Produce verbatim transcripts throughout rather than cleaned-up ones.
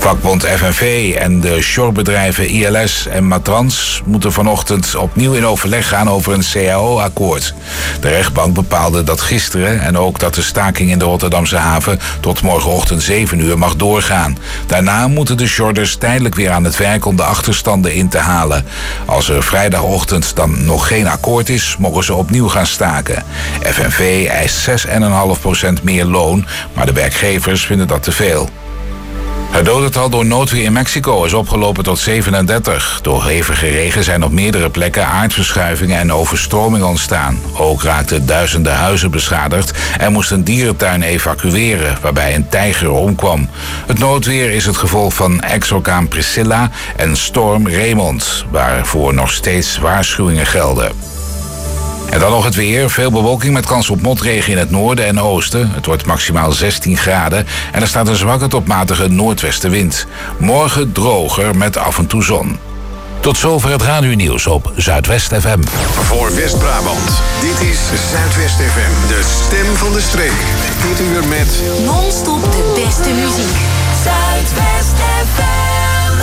Vakbond F N V en de shorebedrijven I L S en Matrans moeten vanochtend opnieuw in overleg gaan over een C A O-akkoord. De rechtbank bepaalde dat gisteren en ook dat de staking in de Rotterdamse haven tot morgenochtend zeven uur mag doorgaan. Daarna moeten de shorders tijdelijk weer aan het werk om de achterstanden in te halen. Als er vrijdagochtend dan nog geen akkoord is, mogen ze opnieuw gaan staken. F N V eist zes komma vijf procent meer loon, maar de werkgevers vinden dat te veel. Het dodental door noodweer in Mexico is opgelopen tot zevenendertig. Door hevige regen zijn op meerdere plekken aardverschuivingen en overstromingen ontstaan. Ook raakten duizenden huizen beschadigd en moest een dierentuin evacueren, waarbij een tijger omkwam. Het noodweer is het gevolg van ex-orkaan Priscilla en storm Raymond, waarvoor nog steeds waarschuwingen gelden. En dan nog het weer. Veel bewolking met kans op motregen in het noorden en oosten. Het wordt maximaal zestien graden en er staat een zwakke tot matige noordwestenwind. Morgen droger met af en toe zon. Tot zover het radionieuws op Zuidwest F M. Voor West-Brabant, dit is Zuidwest F M, de stem van de streek. Dit uur met non-stop de beste muziek. Zuidwest F M.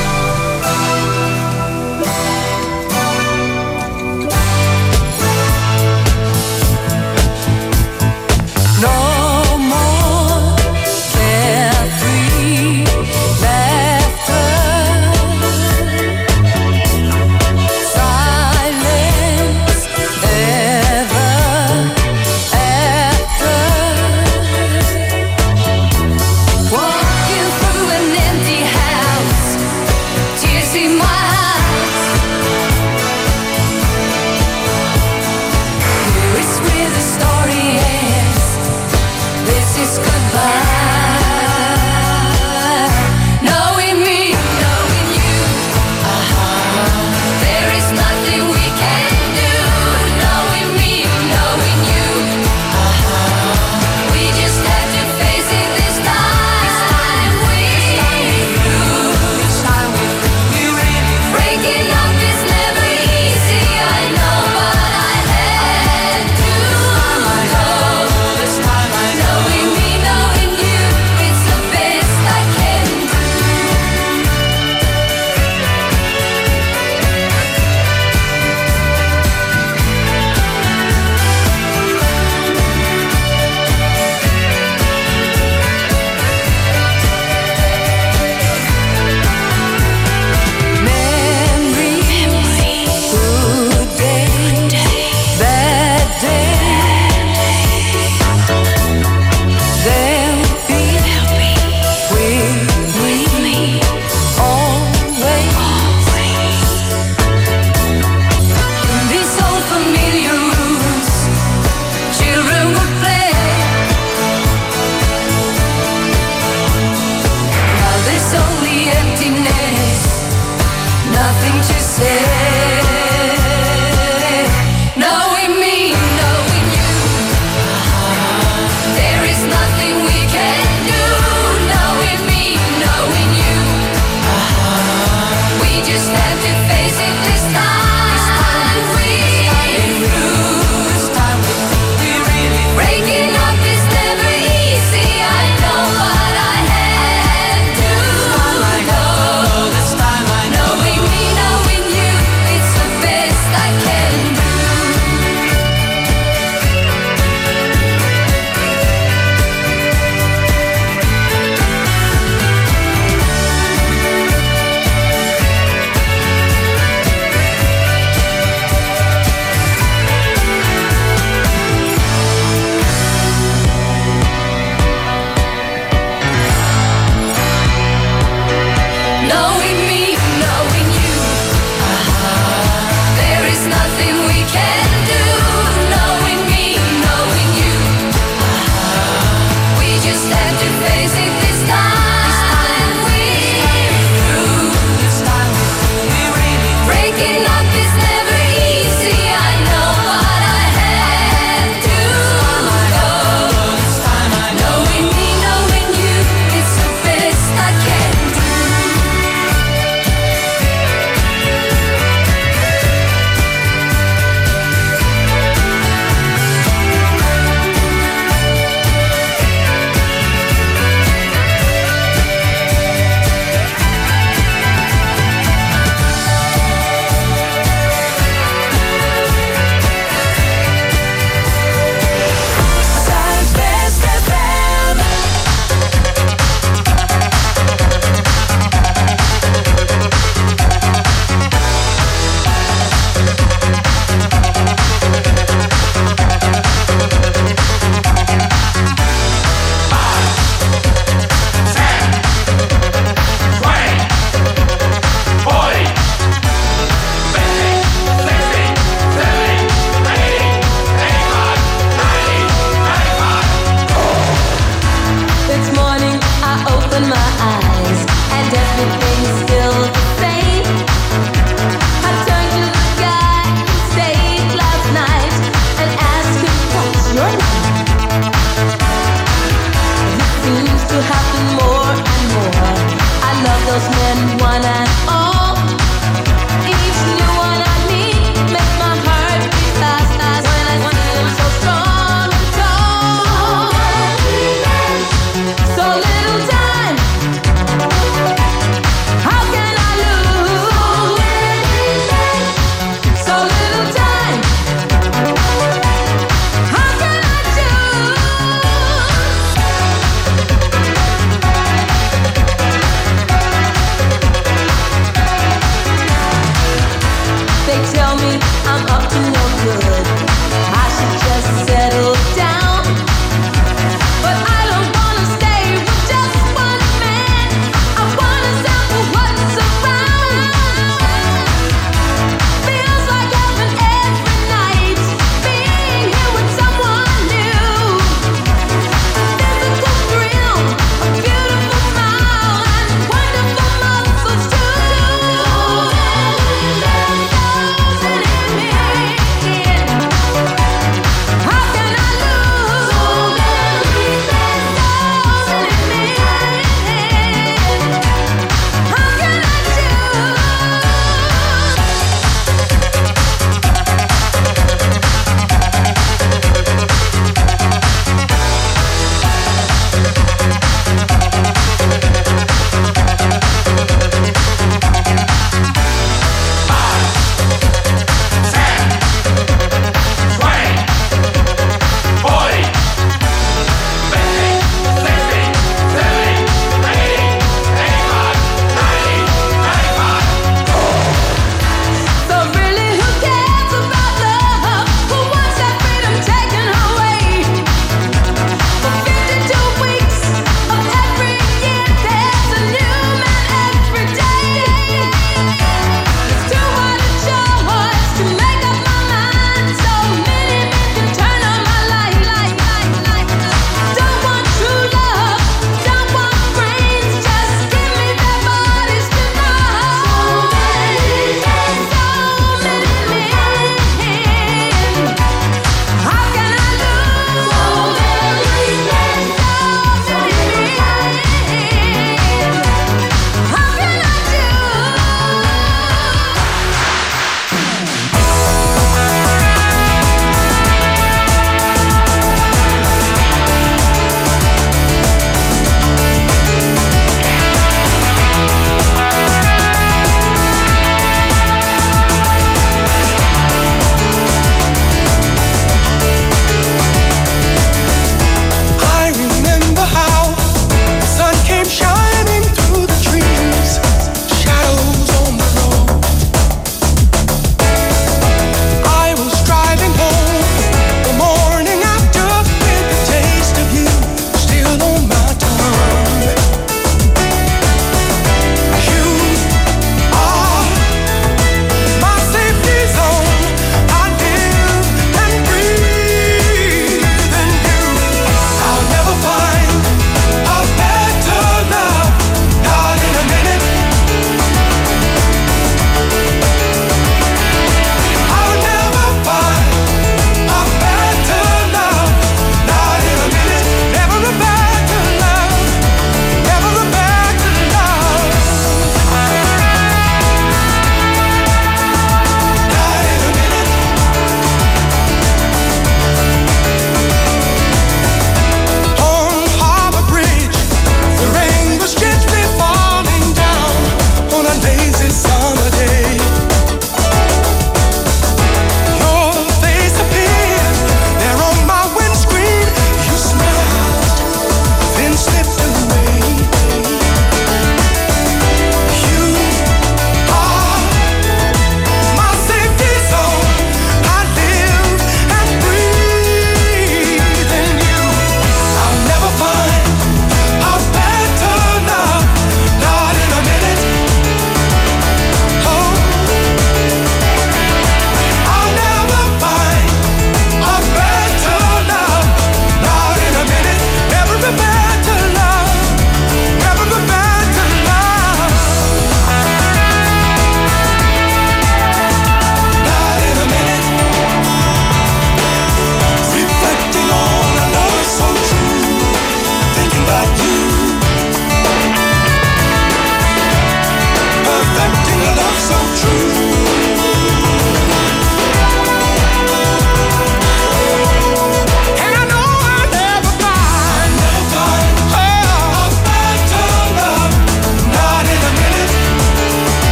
No more carefree laughter, silence ever after. Walking through an empty house, tears in my eyes. Here is where the story ends. This is goodbye. Knowing me, knowing you, uh-huh. There is nothing we can do. Knowing me, knowing you, uh-huh. We just have to face it this time. We lose. Breaking up is never easy, I know, but I had to go. Knowing me, knowing you, it's the best I can do. Memory, good day, bad day. They'll be with me always. In these old familiar rooms, children would play. Now there's only emptiness, nothing to say. Knowing me, knowing you, there is nothing we can do. Knowing me, knowing you, we just have to face it this time. We lose. Breaking up is never easy, I know, but I had to go. Knowing me, knowing you, it's the best I can do. Knowing me, knowing you, there is nothing we can do. Knowing me, knowing you, we just have to face it this time. We lose. Breaking up is never easy, I know, but I had to go. Knowing me, knowing you, it's the best I can do.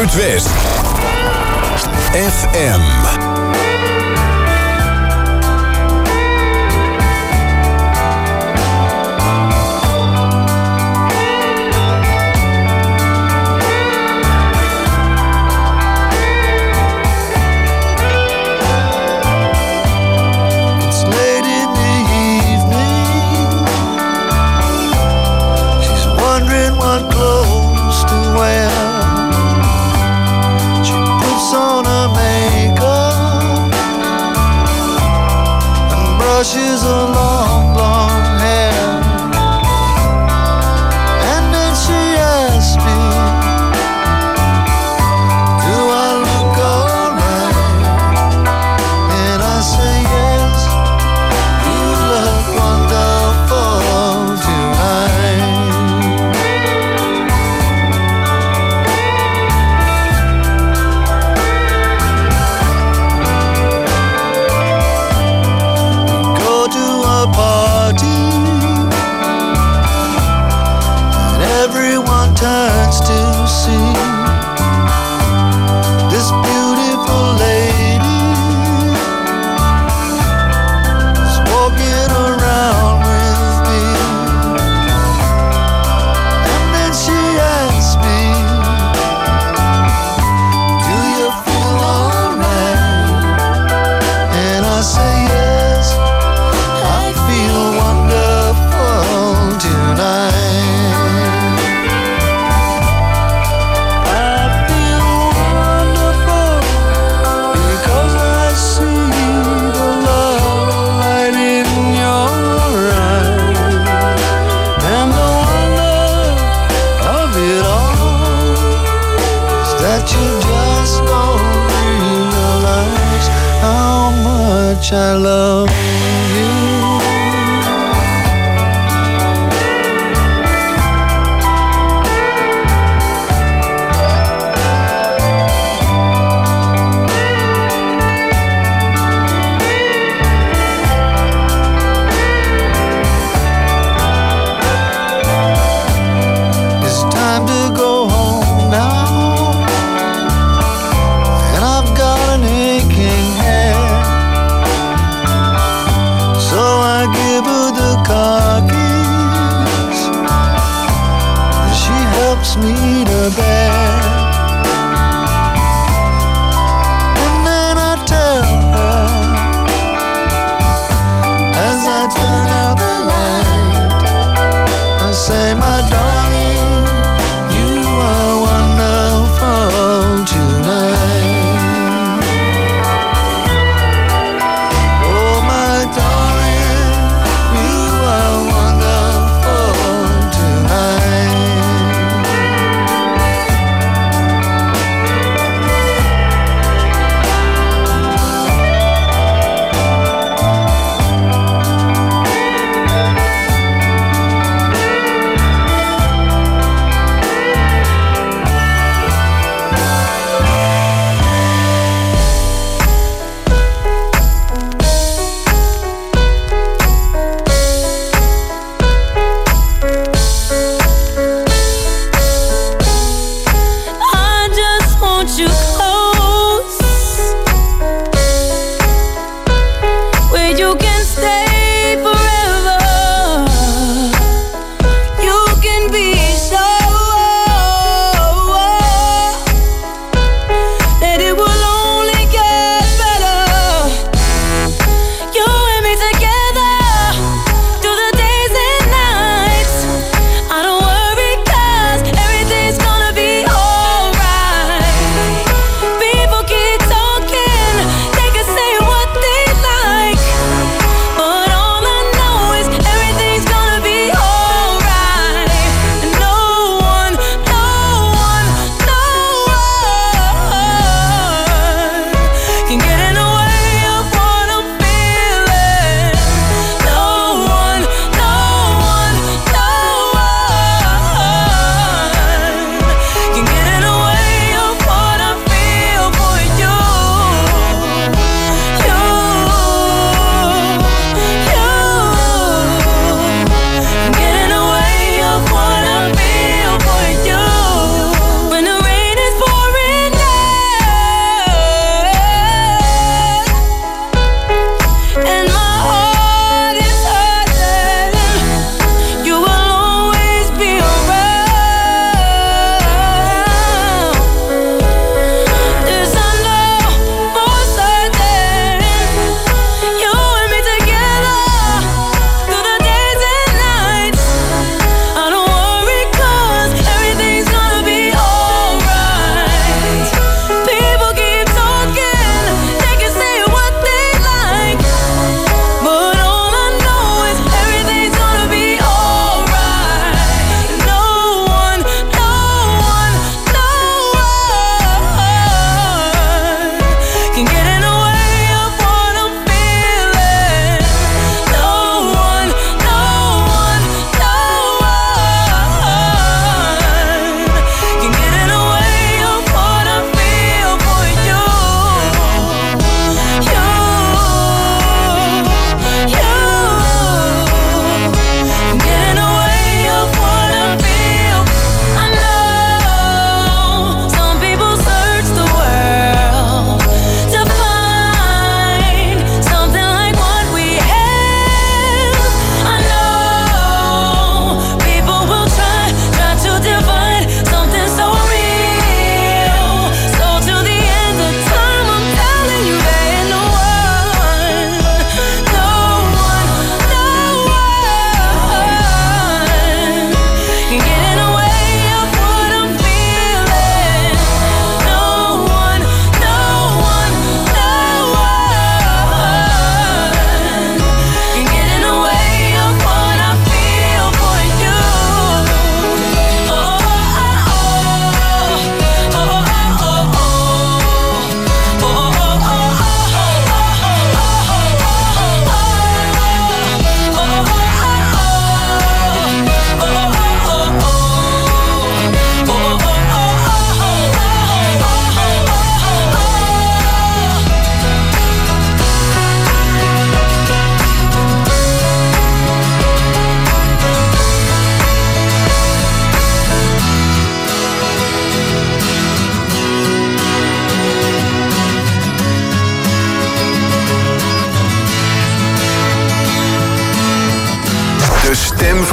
Zuidwest F M. Brushes her long blonde hair, and then she asked me, do I look alright? And I say yes, you look wonderful tonight. Party, and everyone turns to see this beautiful lady is walking around with me. And then she asks me, do you feel alright? And I say yes, I feel wonderful tonight. I feel wonderful because I see the love light in your eyes, and the wonder of it all is that you just don't realize how much I love you. Me to bed, and then I tell her as I turn out the light, I say, my darling, you are wonderful tonight. Oh, my darling, you are wonderful tonight.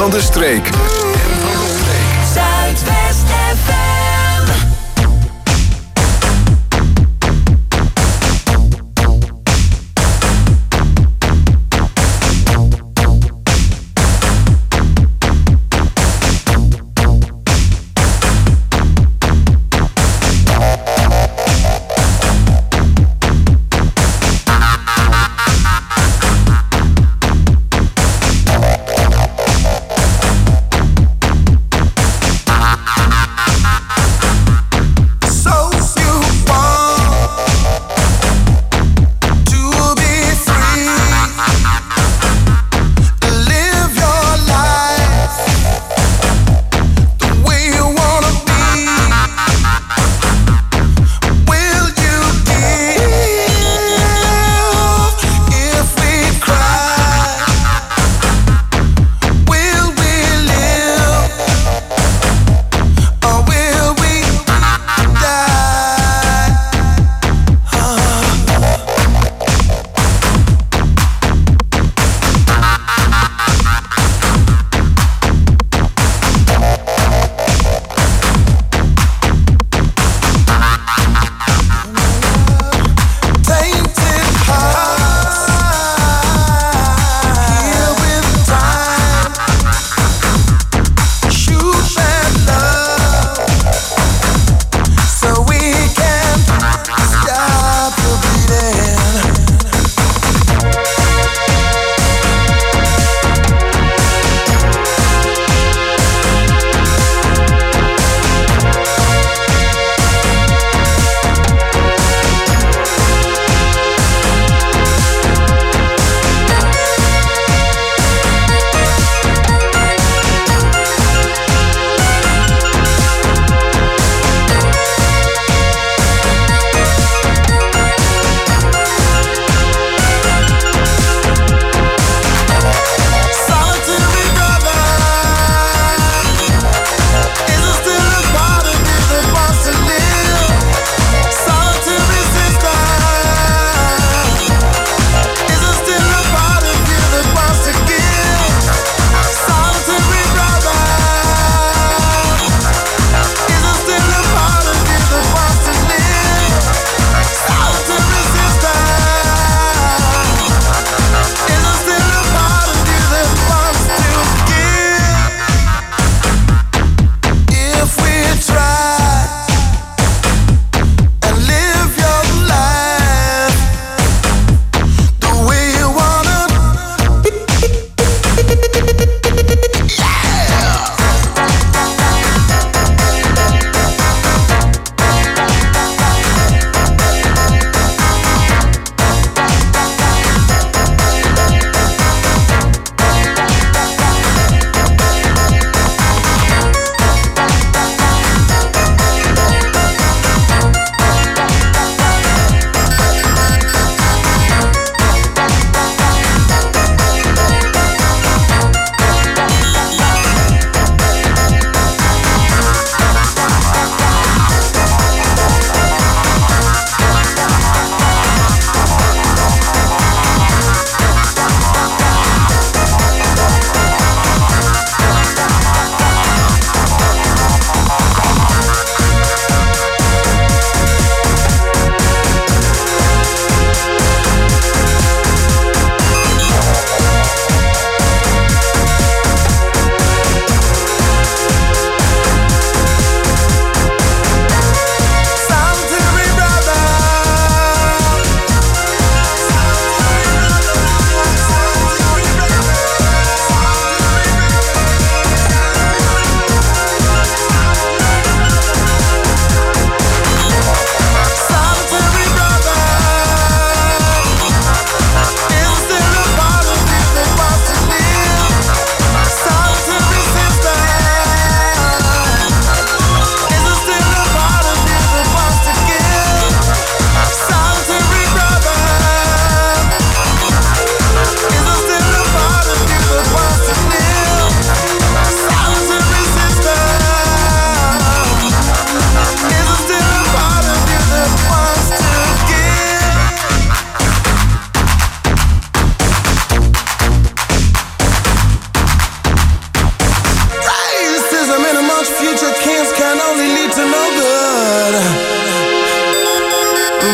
van de streek. De stem van de streek. Zuidwest F M.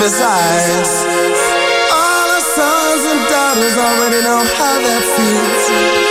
his eyes. All our sons and daughters already know how that feels.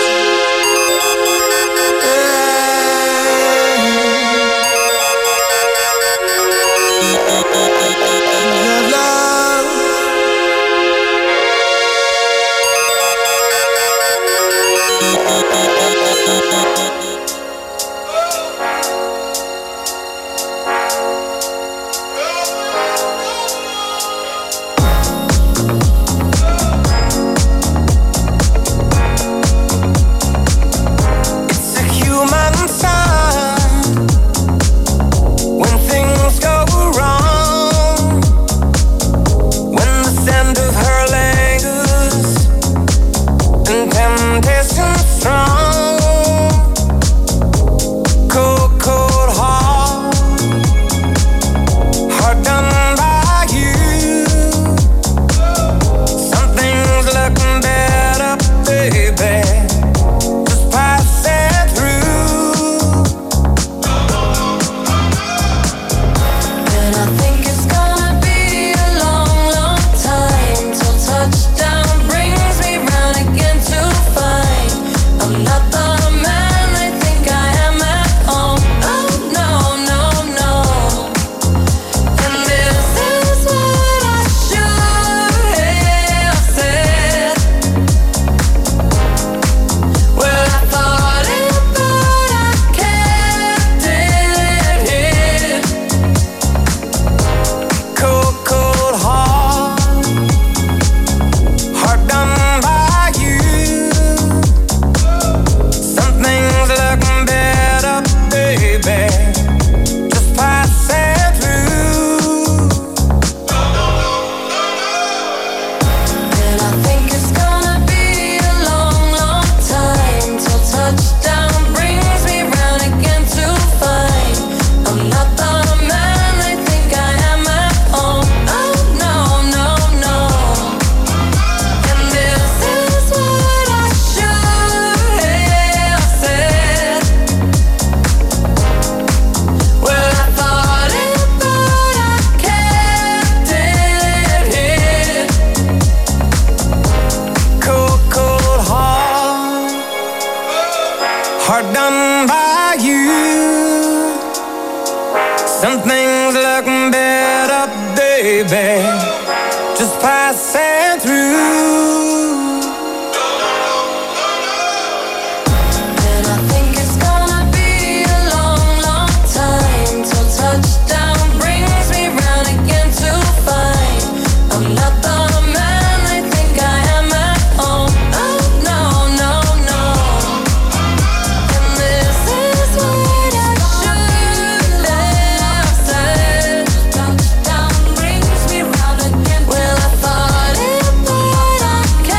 Hard done by you. Some things look better, baby, just passing through. Well, I thought it, but I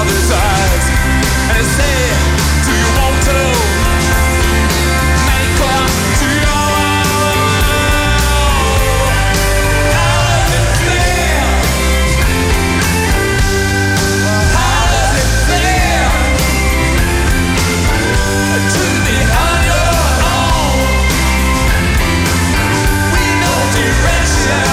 father's eyes, and he said, do you want to make love to your How does it feel? How does it feel to be on your own with no direction?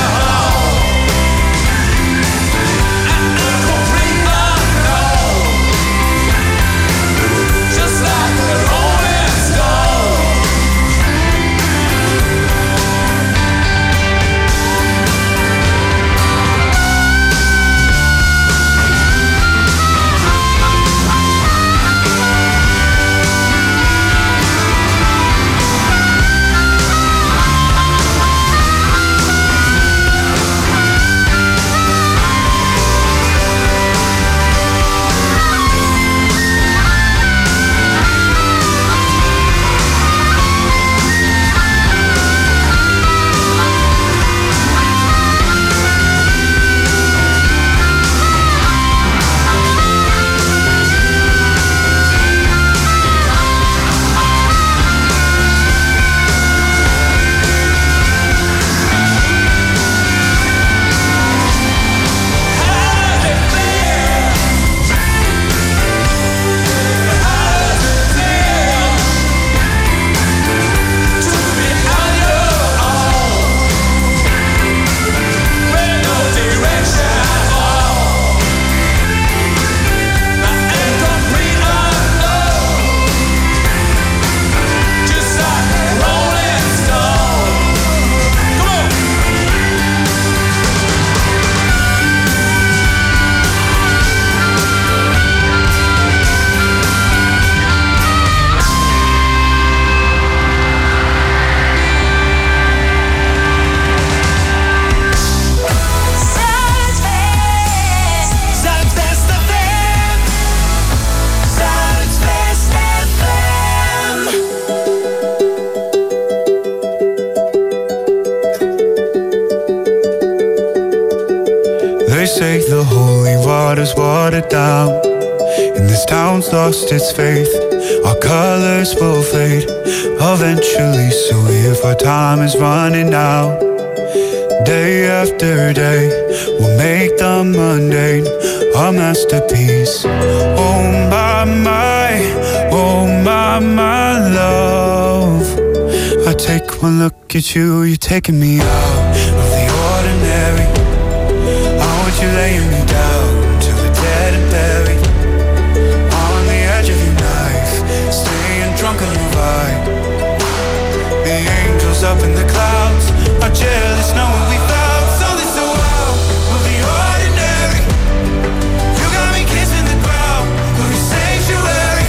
Down, and this town's lost its faith. Our colors will fade eventually. So if our time is running out, day after day, we'll make the mundane our masterpiece. Oh my, my, oh my, my love. I take one look at you, you're taking me out of the ordinary. I want you laying me down, dead and buried on the edge of your knife, staying drunk on your vibe. The angels up in the clouds are jealous knowing we found something so wild of the ordinary. You got me kissing the ground of your sanctuary.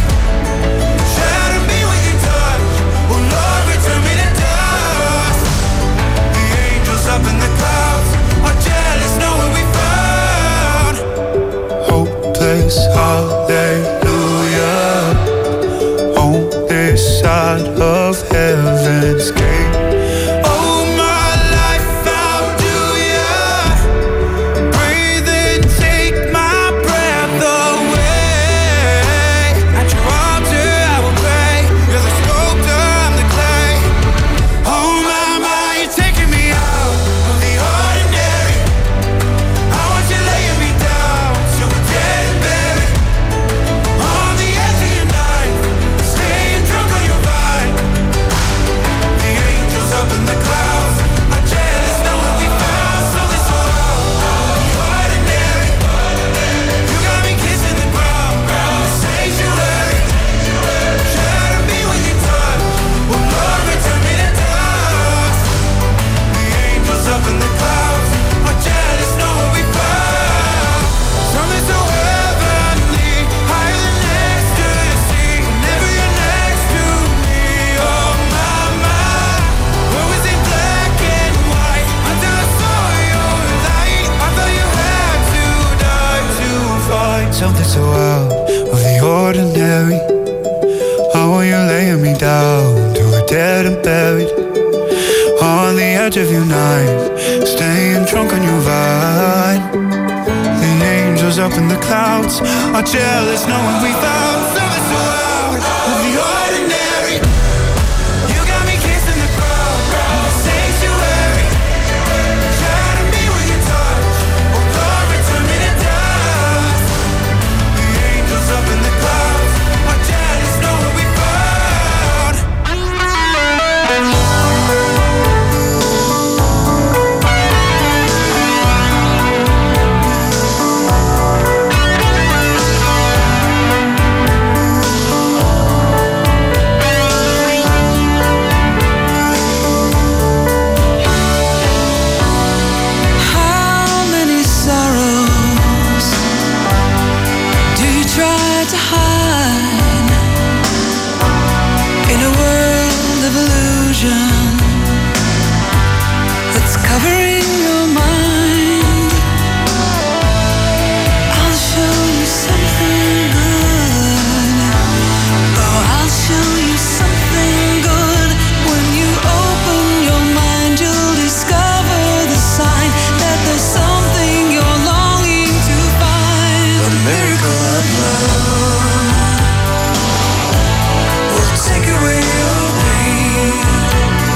Shatter me with your touch, oh Lord, return me to dust. The angels up in the clouds are jealous knowing we found hopeless, hallelujah, on this side of heaven's gate. Oh, my life, how do ya breathe and take my breath away? At your altar I will pray, you're the sculptor, I'm the clay. Oh my, my, you're taking me out of the ordinary. I want you laying me down so we're dead and buried on the edge of your knife, staying drunk on your vine. The angels up in the clouds are jealous knowing we found something so ordinary. You got me kissing the ground, ground sanctuary. Shatter me with your touch, oh Lord, return me to dust. The angels up in the clouds are jealous knowing we found something so heavenly, higher than ecstasy. Whenever you're next to me, oh my, my. Where was it black and white until I saw your light? I thought you had to die to find something so out of the ordinary. How are you laying me down till we're dead and buried on the edge of your knife, staying drunk on your vine. The angels up in the clouds are jealous knowing we found something so out of the ordinary. You got me kissing the crowd, the sanctuary. Shatter me with your touch, oh glory, turn me to dust. The angels up in the clouds are jealous knowing we found. To hide in a world of illusion that's covering your mind. I'll show you something good. Oh, I'll show you something good. When you open your mind, you'll discover the sign that there's something you're longing to find. A miracle of love. Take away your pain.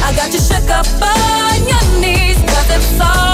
I got you shook up on your knees, 'cause it's all